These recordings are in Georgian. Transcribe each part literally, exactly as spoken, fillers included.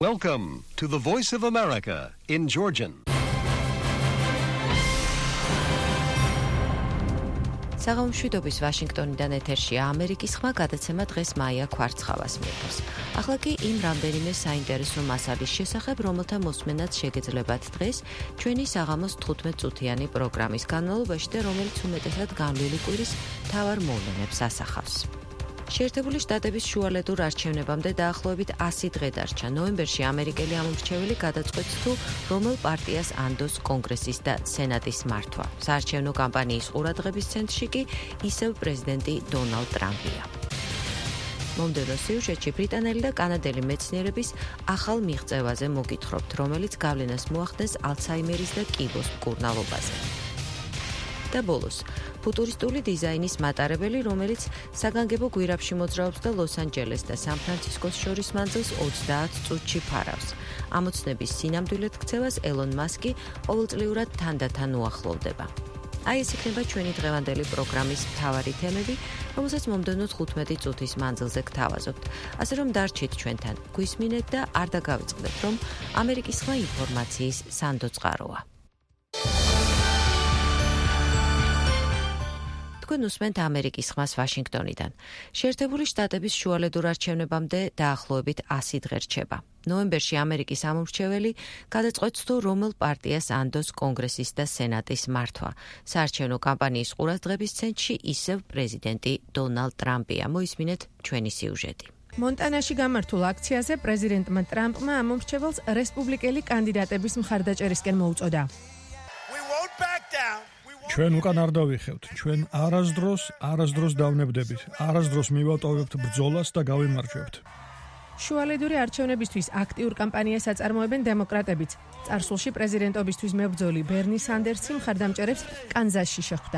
Welcome to the Voice of America in Georgian. საღამომშვიდობის ვაშინგტონიდან ეთერშია ამერიკის ხმა გადაცემა დღეს მაია ქვარცხავას მიიღოს. ახლა კი იმ რამდენიმე საინტერესო მასალის შესახებ, რომელთა მოსმენაც შეგეძლებათ დღეს ჩვენი საღამოს თხუთმეტ წუთიანი პროგრამის განმავლობაში და რომელიც უმეტესად განვლილი კვირის მთავარ მოვლენებს ასახავს. შეერთებული შტატების შუალედურ არჩევნებამდე დაახლოებით ასი დღე დარჩა. ნოემბერში ამერიკელი ამომრჩეველი გადაწყვეტს თუ რომელ პარტიას ანდოს კონგრესის და სენატის მართვა. საარჩევნო კამპანიის ყურადღების ცენტრში კი ისევ პრეზიდენტი დონალდ ტრამპია. მომდევნო სიუჟეტში ბრიტანელი და კანადელი მეცნიერების ახალ მიღწევაზე მოგითხრობთ, რომელიც გავლენას მოახდენს ალცჰაიმერის და კიბოს მკურნალობაზე. და ბოლოს, ფუტურისტული დიზაინის მატარებელი, რომელიც საგანგებო გვირაბში მოძრაობს და ლოს-ანჯელეს და სან-ფრანცისკოს შორის მანძილს ოცდაათ წუთში ფარავს. ამოცნების სინამდვილედ ქცევას ელონ მასკი ყოველწლიურად თანდათან უახლოვდება. აი ეს იქნება ჩვენი დღევანდელი პროგრამის მთავარი თემები, რომელსაც მომდევნო თხუთმეტი წუთის მანძილზე გთავაზობთ. ასე რომ დარჩით ჩვენთან, გვისმინეთ და არ დაგავიწყდეთ, რომ ამერიკის ხმა ინფორმაციის სანდო წყაროა. თქვენ უსმენთ ამერიკის ხმას ვაშინგტონიდან. შეერთებული შტატების შუალედურ არჩევნებამდე დაახლოებით ასი დღე რჩება. ნოემბერში ამერიკის ამომრჩეველი გადაწყვეტს თუ რომელ პარტიას ანდოს კონგრესის და სენატის მართვა. საარჩევნო კამპანიის ყურადღების ცენტრში ისევ პრეზიდენტი დონალდ ტრამპია. მოისმინეთ ჩვენი სიუჟეტი. მონტანაში გამართულ აქციაზე პრეზიდენტმა ტრამპმა ამომრჩეველს რესპუბლიკელი კანდიდატების მხარდაჭერისკენ მოუწოდა. ჩვენ უკან არ დავიხევთ, ჩვენ არასდროს, არასდროს დავნებდებით, არასდროს მივატოვებთ ბრძოლას და გავიმარჯვებთ. შუალედური არჩევნებისთვის აქტიურ კამპანიას აწარმოებენ დემოკრატებიც. წარსულში პრეზიდენტობისთვის მებრძოლი ბერნი სანდერსი მხარდამჭერებს კანზასში შეხვდა.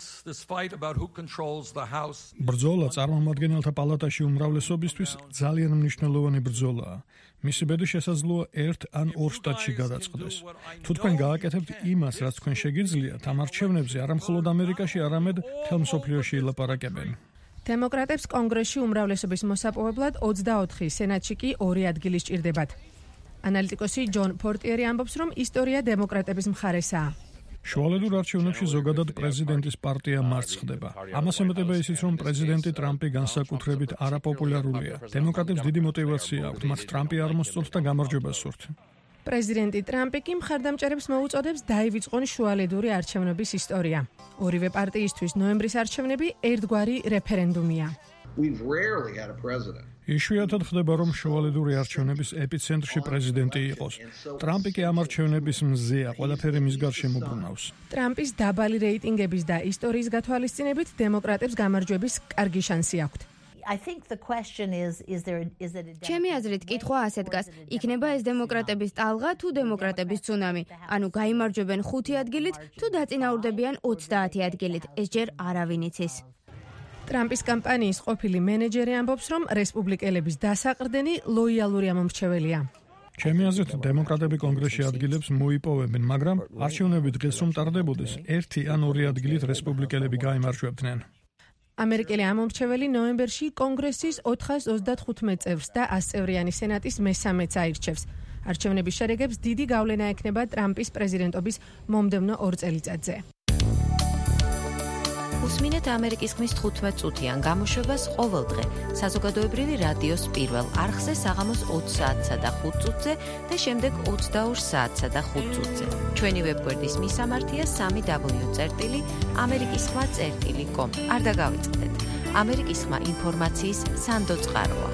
ბრძოლა წარმომადგენელთა პალატაში უმრავლესობისთვის ძალიან მნიშვნელოვანი ბრძოლაა. მისი ბედი შესაძლოა ერთ ან ორ შტატში გადაწყდეს. თუ თქვენ გააკეთებთ იმას, რაც თქვენ შეგიძლიათ, ამ არჩევნებზე არა მხოლოდ ამერიკაში, არამედ მთელ მსოფლიოში ილაპარაკებენ. დემოკრატებს კონგრესში უმრავლესობის მოსაპოვებლად ოცდაოთხი, სენატში კი ორი ადგილი სჭირდებათ. ანალიტიკოსი ჯონ პორტიერი ამბობს, რომ ისტორია დემოკრატების მხარესაა. შუალედურ არჩევნებში ზოგადად პრეზიდენტის პარტია მარცხ ხდება. ამას ემატება ისიც, რომ პრეზიდენტი ტრამპი განსაკუთრებით არაპოპულარულია. დემოკრატებს დიდი мотиваცია აქვთ, მათ ტრამპი არ მოსწონთ და გამარჯვებას სურთ. პრეზიდენტი ტრამპი კი მხარდამჭერებს მოუწოდებს დაივიწყონ შუალედური არჩევნების ისტორია. ორივე პარტიისთვის ნოემბრის არჩევნები ერთგვარი რეფერენდუმია. იშვიათად ხდება, რომ შუალედური არჩევნების ეპიცენტრში პრეზიდენტი იყოს. ტრამპი კი ამ არჩევნების მზეა, ყველაფერი მის გარშემო ბრუნავს. ტრამპის დაბალი რეიტინგების და ისტორიის გათვალისწინებით დემოკრატებს გამარჯვების კარგი შანსი აქვთ. ჩემი აზრით, კითხვა ასე დგას: იქნება ეს დემოკრატების ტალღა თუ დემოკრატების ცუნამი? ანუ გაიმარჯვებენ ხუთი ადგილით თუ დაწინაურდებიან ოცდაათი ადგილით? ეს ჯერ არავინ იცის. ტრამპის კამპანიის ყოფილი მენეჯერი ამბობს, რომ რესპუბლიკელების დასაყრდენი ლოიალური ამომრჩეველია. ჩემი აზრით, დემოკრატები კონგრესში ადგილებს მოიპოვებენ, მაგრამ არჩევნები დღეს რომ ტარდებოდეს, ერთი ან ორი ადგილით რესპუბლიკელები გაიმარჯვებდნენ. ამერიკელი ამომრჩეველი ნოემბერში კონგრესის ოთხას ოცდათხუთმეტ წევრს და ასწევრიანი სენატის მესამეც აირჩევს. არჩევნების შედეგებს დიდი გავლენა ექნება ტრამპის პრეზიდენტობის მომდევნო ორ წელიწადზე. უსმინეთ ამერიკის ხმის თხუთმეტ წუთიან გამოშვებას ყოველდღე საზოგადოებრივი რადიოს პირველ არხზე საღამოს ოცი საათსა და ხუთ წუთზე და შემდეგ ოცდაორ საათსა და ხუთ წუთზე. ჩვენი ვებგვერდის მისამართია სამი დაბლიუ წერტილი ამერიკის ხმა წერტილი კომ. არ დაგავიწყდეთ. ამერიკის ხმა ინფორმაციის სანდო წყაროა.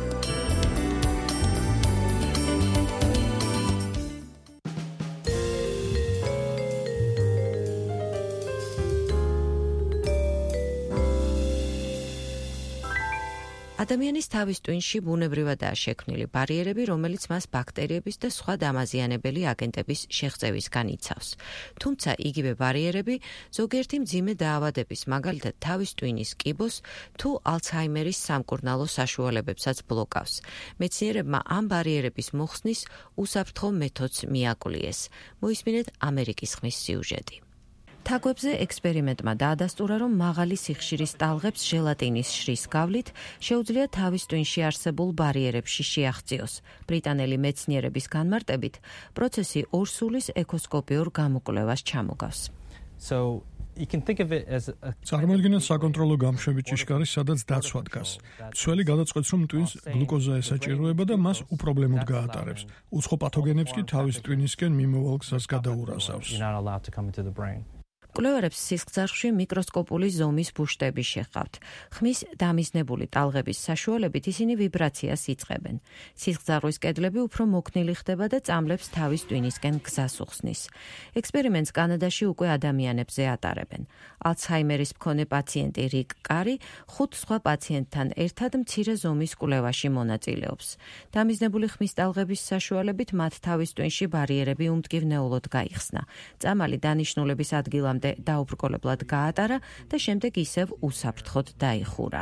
ადამიანის თავის ტვინში ბუნებრივადაა შექმნილი ბარიერები, რომელიც მას ბაქტერიების და სხვა დამაზიანებელი აგენტების შეღწევისგან იცავს. თუმცა იგივე ბარიერები ზოგიერთი მძიმე დაავადების, მაგალითად თავის ტვინის კიბოს თუ ალცჰაიმერის სამკურნალო საშუალებებსაც ბლოკავს. მეცნიერებმა ამ ბარიერების მოხსნის უსაფრთხო მეთოდს მიაკლიეს. მოისმინეთ ამერიკის ხმის სიუჟეტი. თაგვებზე ექსპერიმენტმა დაადასტურა, რომ მაღალი სიხშირის ტალღებს ჟელატინის შრის გავლით შეუძლია თავის ტვინში არსებულ ბარიერებში შეაღწიოს. ბრიტანელი მეცნიერების განმარტებით, პროცესი ორსულის ეკოსკოპიურ გამოკვლევას ჩამოგავს. So you can think of it as a წარმოიდგინეთ საკონტროლო გამშვები ჭიშკარი, სადაც დაცვა დგას. მცველი გადაწყვეტს, რომ ტვინს გლუკოზა ესაჭიროება და მას უპრობლემოდ გაატარებს. უცხო პათოგენებს კი თავის ტვინისკენ მიმოვალ გზას გადაურაზავს. you're not allowed to come into the brain. კვლევარებს სისხლძარღვში მიკროსკოპული ზომის ბუშტები შეჰყავთ. ხმის დამიზნებული ტალღების საშუალებით ისინი ვიბრაციას იწყებენ. სისხლძარღვის კედლები უფრო მოქნილი ხდება და წამლებს თავის ტვინისკენ გზას უხსნის. ექსპერიმენტს კანადაში უკვე ადამიანებზე ატარებენ. ალცჰაიმერის მქონე პაციენტი რიკ კარი ხუთ სხვა პაციენტთან ერთად მცირე ზომის კვლევაში მონაწილეობს. დამიზნებული ხმის ტალღების საშუალებით მათ თავის ტვინში ბარიერები უმტკივნეულოდ გაიხსნა. წამალი დანიშნულების ადგილამდე დაუბრკოლებლად გაატარა და შემდეგ ისევ უსაფრთხოდ დაიხურა.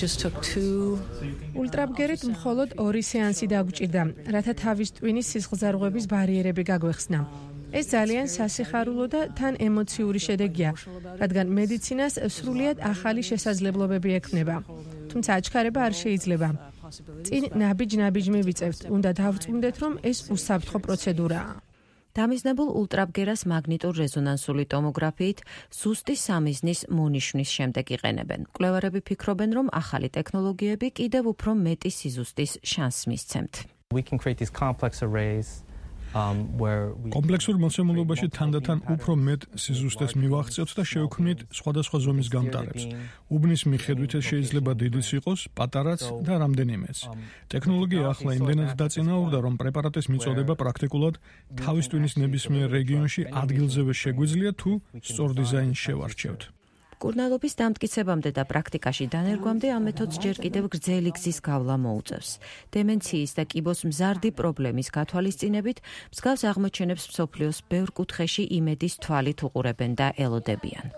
ულტრაბგერით მხოლოდ ორი სეანსი დაგჭირდა, რათა თავის ტვინის სისხლძარღვების ბარიერები გაგვეხსნა. ეს ძალიან სასიხარულო და თან ემოციური შედეგია, რადგან მედიცინას სრულიად ახალი შესაძლებლობები ექმნება. თუმცა აჩქარება არ შეიძლება. წინ ნაბიჯ-ნაბიჯ მივიწევთ, უნდა დავწუნდეთ, რომ ეს უსაფრთხო პროცედურაა. დამიზნებულ ულტრაბგერას მაგნიტურ რეზონანსული ტომოგრაფიით ზუსტი სამიზნის მონიშნის შემდეგ იყენებენ. კვლევარები ფიქრობენ, რომ ახალი ტექნოლოგიები კიდევ უფრო მეტი სიზუსტის შანსს მისცემთ. We can create these complex arrays um where we კომპლექსურ მოცემულობაში თანდათან უფრო მეტ სიზუსტეს მივახცევთ და შევქმნით სხვადასხვა ზომის გამტარებს. უბნის მიხედვით ეს შეიძლება დიდიც იყოს, პატარაც და რამდენიმეც. ტექნოლოგია ახლა იმდენად დაწინაურდა, რომ პრეპარატის მიწოდება პრაქტიკულად თავის ტვინის ნებისმიერ რეგიონში ადგილზევე შეგვიძლია თუ სწორ დიზაინს შევარჩევთ. კურნალობის დამტკიცებამდე და პრაქტიკაში დანერგვამდე ამ მეთოდს ჯერ კიდევ გრძელი გზის გავლა მოუწევს. დემენციის და კიბოს მზარდი პრობლემის გათვალისწინებით მსგავს აღმოჩენებს მსოფლიოს ბევრ კუთხეში იმედის თვალით უყურებენ და ელოდებიან.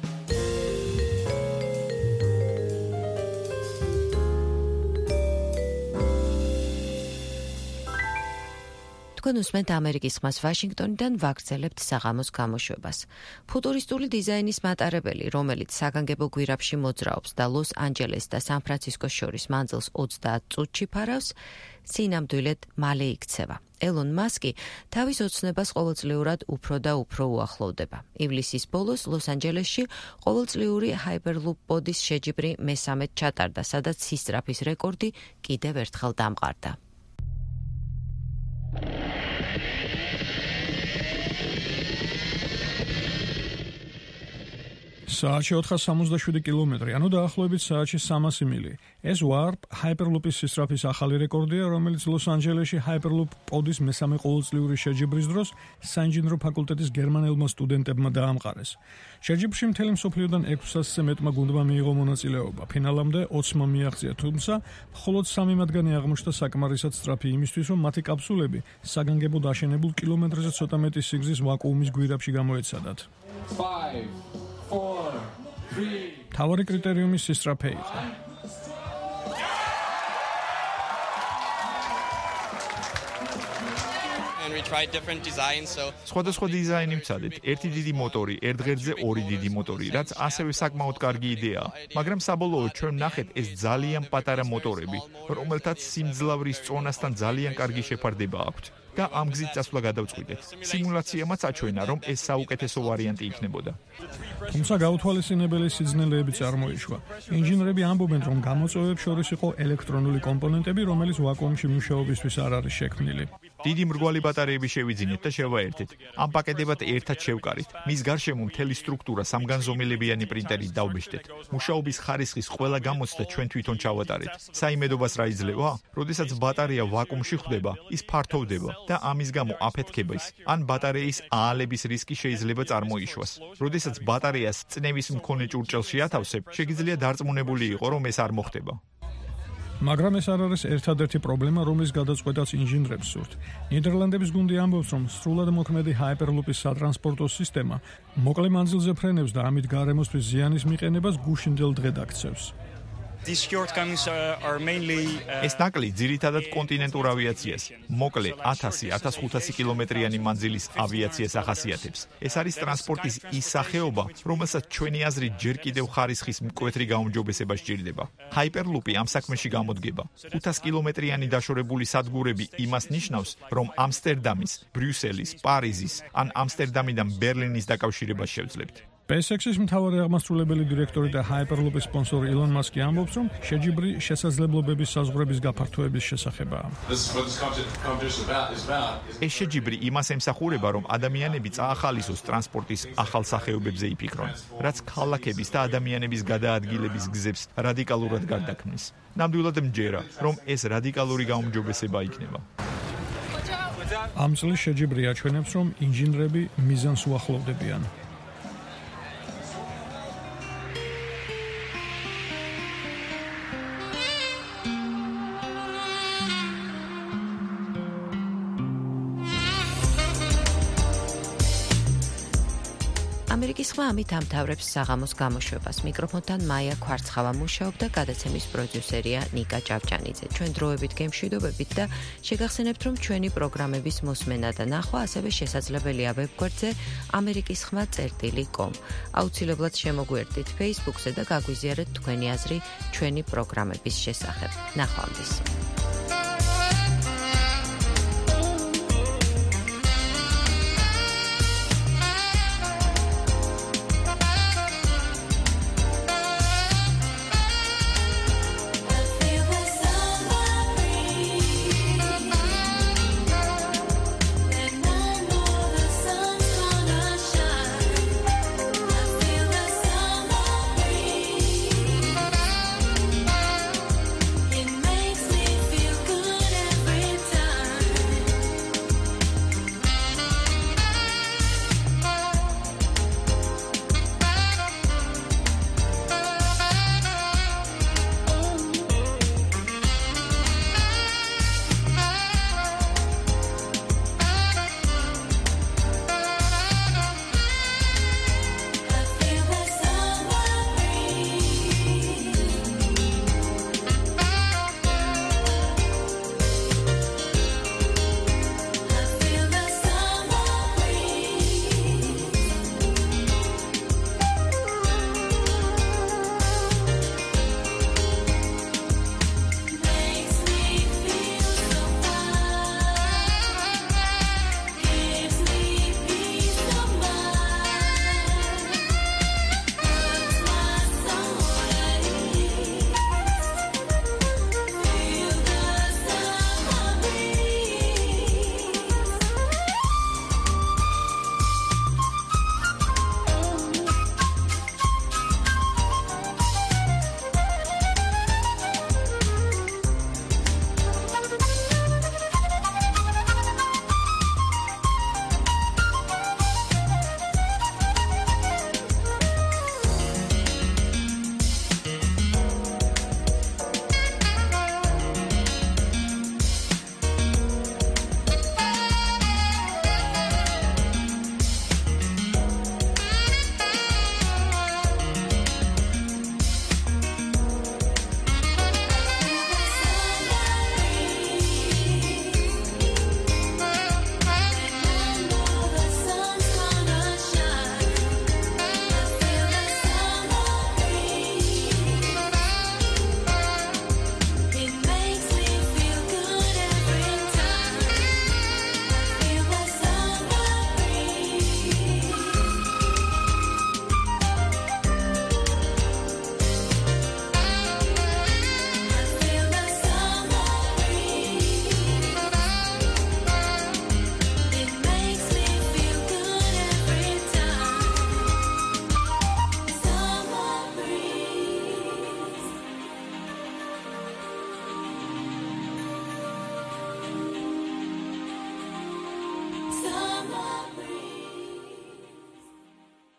თქვენ უსმენთ ამერიკის ხმას ვაშინგტონიდან, ვაგრძელებთ საღამოს გამოშვებას. ფუტურისტული დიზაინის მატარებელი, რომელიც საგანგებო გვირაბში მოძრაობს და ლოს-ანჯელეს და სან-ფრანცისკოს შორის მანძილს ოცდაათ წუთში ფარავს, სინამდვილედ მალე იქცევა. ელონ მასკი თავის ოცნებას ყოველწლიურად უფრო და უფრო უახლოვდება. ივლისის ბოლოს ლოს-ანჯელესში ყოველწლიური ჰაიპერლუპ პოდის შეჯიბრი მესამედ ჩატარდა, სადაც სისწრაფის რეკორდი კიდევ ერთხელ დამყარდა. საათში ოთხას სამოცდაშვიდი კილომეტრი, ანუ დაახლოებით საათში სამასი მილი. ეს ვარპ ჰაიპერლუპის სისწრაფის ახალი რეკორდია, რომელიც ლოს-ანჯელესში ჰაიპერლუპ პოდის მესამე ყოველწლიური შეჯიბრის დროს საინჟინრო ფაკულტეტის გერმანელმა სტუდენტებმა დაამყარეს. შეჯიბრში მთელი მსოფლიოდან ექვსასზე მეტმა გუნდმა მიიღო მონაწილეობა. ფინალამდე ოცმა მიაღწია, თუმცა მხოლოდ სამი მათგანი აღმოჩნდა საკმარისად სწრაფი იმისთვის, რომ მათი კაფსულები საგანგებოდ აშენებულ კილომეტრზე ცოტა მეტი სიგრძის ვაკუუმის გვირაბში გამოეცადათ. თავარი კრიტერიუმი სისწრაფე იყო. სხვადასხვა დიზაინი ვცადეთ. ერთი დიდი მოტორი, ერთ ღერძზე ორი დიდი მოტორი, რაც ასევე საკმაოდ კარგი იდეაა. მაგრამ საბოლოოდ ჩვენ ვნახეთ ეს ძალიან პატარა მოტორები, რომელთაც სიმძლავრის წონასთან ძალიან კარგი შეფარდება აქვთ. და ამ გზით წასვლა გადავწყვიტეთ. სიმულაციამაც აჩვენა, რომ ეს საუკეთესო ვარიანტი იქნებოდა. თუმცა გაუთვალისწინებელი სიძნელეები წარმოიშვა. ინჟინრები ამბობენ, რომ გამოწვევებს შორის იყო ელექტრონული კომპონენტები, რომელიც ვაკუუმში მუშაობისთვის არ არის შექმნილი. დიდი მრგვალი ბატარეები შევიძინეთ და შევაერთეთ. ამ პაკეტებად ერთად შევკარით. მის გარშემო მთელი სტრუქტურა სამგანზომილებიანი პრინტერით დავბეჭდეთ. მუშაობის ხარისხის ყველა გამოცდა ჩვენ თვითონ ჩავატარეთ. საიმედობას რა იძლევა? როდესაც ბატარეა ვაკუუმში ხვდება, ის ფართოვდება და ამის გამო აფეთქების ან ბატარეის აალების რისკი შეიძლება წარმოიშვას. როდესაც ბატარეას წნევის მქონე ჭურჭელში ათავსებ, შეგიძლია დარწმუნებული იყო, რომ ეს არ მოხდება. მაგრამ ეს არ არის ერთადერთი პრობლემა, რომლის გადაწყვეტაც ინჟინრებს სურთ. ნიდერლანდების გუნდი ამბობს, რომ სრულად მოქმედი ჰაიპერლუპის სატრანსპორტო სისტემა მოკლე მანძილზე ფრენებს და ამით გარემოსთვის ზიანის მიყენებას გუშინდელ დღედ აქცევს. These shortcomings are, are mainly uh, ეს ნაკლი ძირითადად კონტინენტურ ავიაციას, მოკლე ათასი ათას ხუთასი კილომეტრიანი მანძილის ავიაციას ახასიათებს. ეს არის ტრანსპორტის ის სახეობა, რომელსაც ჩვენი აზრით ჯერ კიდევ ხარისხის მკვეთრი გაუმჯობესება სჭირდება. ჰაიპერლუპი ამ საქმეში გამოდგება. ხუთას კილომეტრიანი დაშორებული სადგურები იმას ნიშნავს, რომ ამსტერდამის, ბრიუსელის, პარიზის ან ამსტერდამიდან ბერლინის დაკავშირებას შევძლებთ. SpaceX-ის მთავარი აღმასრულებელი დირექტორი და Hyperloop-ის სპონსორი ილონ მასკი ამბობს, რომ შეჯიბრი შესაძლებლობების საზღვრების გაფართოების შესახებაა. ეს შეჯიბრი იმას ემსახურება, რომ ადამიანები წაახალისოს ტრანსპორტის ახალ სახეობებზე იფიქრონ, რაც ქალაქების და ადამიანების გადაადგილების გზებს რადიკალურად გარდაქმნის. ნამდვილად მჯერა, რომ ეს რადიკალური გაუმჯობესება იქნება. ამ წლის შეჯიბრი აჩვენებს, რომ ინჟინრები მიზანს უახლოვდებიან. ამერიკის ხმა ამით ამთავრებს საღამოს გამოშვებას. მიკროფონთან მაია ქვარცხავა მუშაობდა, გადაცემის პროდიუსერია ნიკა ჭავჭანიძე. ჩვენ დროებით გემშვიდობებით და შეგახსენებთ, რომ ჩვენი პროგრამების მოსმენა და ნახვა ასევე შესაძლებელია ვებგვერდზე ამერიკის ხმა წერტილი კომ. აუცილებლად შემოგვიერთდით Facebook-ზე და გაგვიზიარეთ თქვენი აზრი ჩვენი პროგრამების შესახებ. ნახვამდის.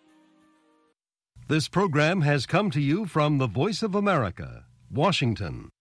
This program has come to you from the Voice of America, Washington.